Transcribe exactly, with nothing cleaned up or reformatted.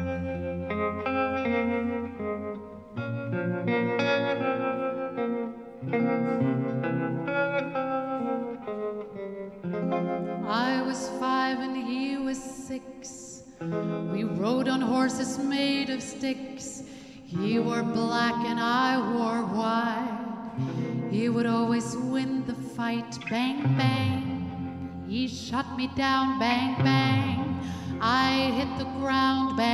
I was five and he was six. We rode on horses made of sticks. He wore black and I wore white. He would always win the fight. Bang, bang. He shot me down. Bang, bang. I hit the ground. Bang.